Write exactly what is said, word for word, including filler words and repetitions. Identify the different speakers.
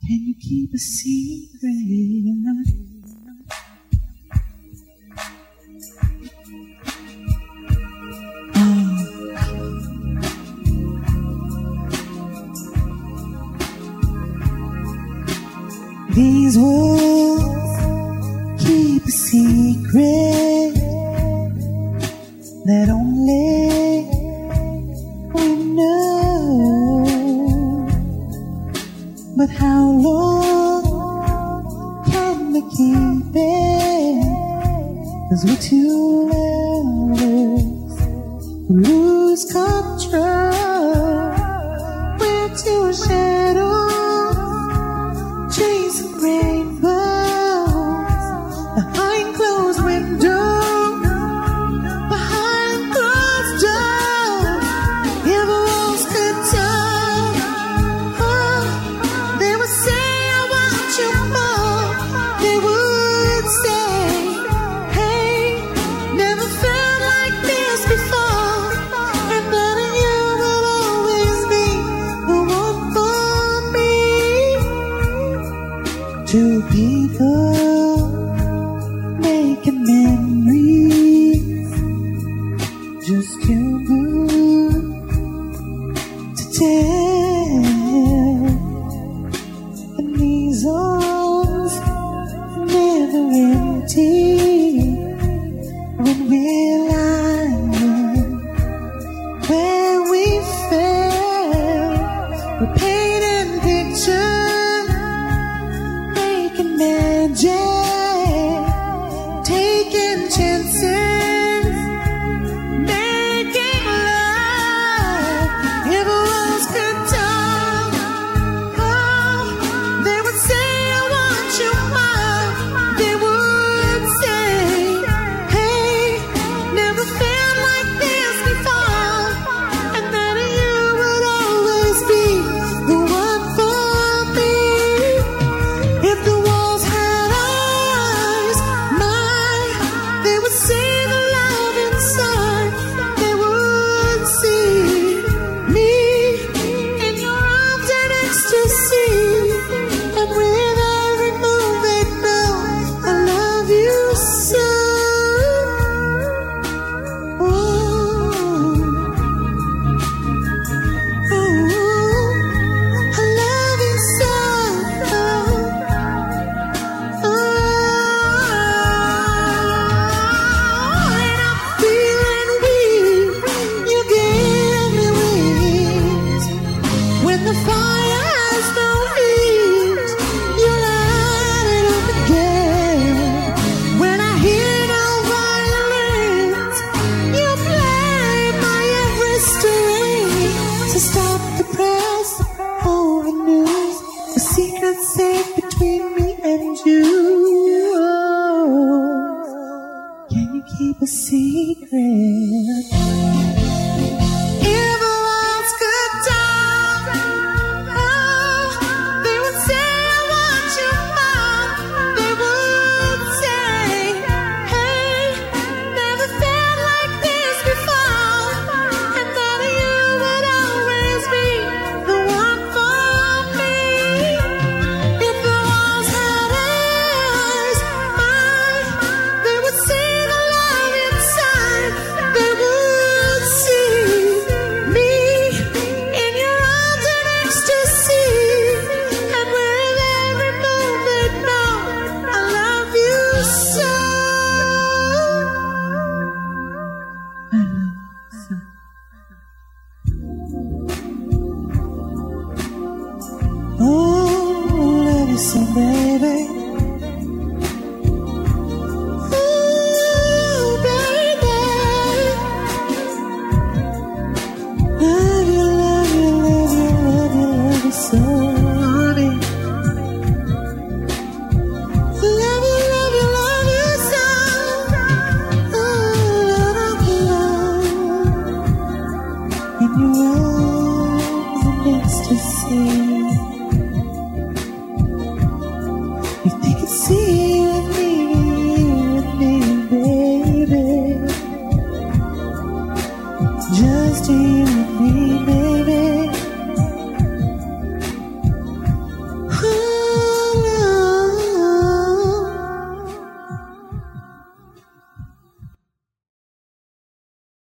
Speaker 1: Can you keep a secret? These words keep a secret that only we know. But how long can we keep it? 'Cause we're two lovers who lose control. We're two shadows chasing rainbows behind closed windows, behind closed doors. If walls could talk, oh, they would say I want you more. They would say, hey, never felt like this before. And that you will always be the one for me. Two people making memories, just too good to tell. And these arms never empty when we're lying where we fell. We're painting pictures, making magic, taking chances, making love. If walls could talk, oh, they would say I want you more. They would say, hey, never felt like this before. And that you would always be the one for me. If the walls had eyes, mine, they would see the love inside. They would see me in your arms in ecstasy. And with every move they know I love you so. Oh, oh, I love you so. Oh, and I'm feeling weak. You give me wings. When the fire has no heat, you light it up again. When I hear no violins, you play my every string. So stop the press over news. The secret's safe between me and you. Can you keep a secret? If the walls could talk, oh, they would say I want you more. They would say, hey, never felt like this before. And that you would always be the one for me. If the walls had eyes, mine, they would see the love inside. They would see me in your arms in ecstasy. And with every move they know I love you so. I love you so. Oh, love you so, baby.